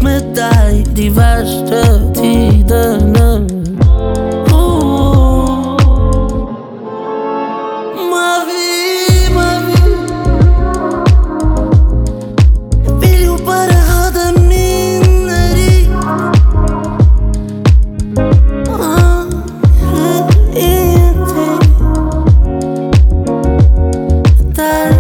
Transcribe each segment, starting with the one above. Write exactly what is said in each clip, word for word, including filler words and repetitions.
med deg de verste tidene. Oh. Mavi, Mavi, jeg vil jo bare ha deg minner i. Ah, ingenting deg.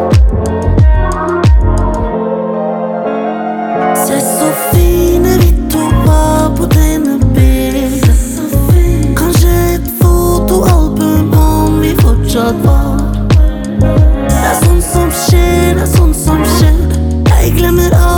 Se så fine vi to var på denne bildet. Kanskje et fotoalbum om vi fortsatt var. Det er sånn som skjer, det er sånn som skjer. Jeg glemmer alt.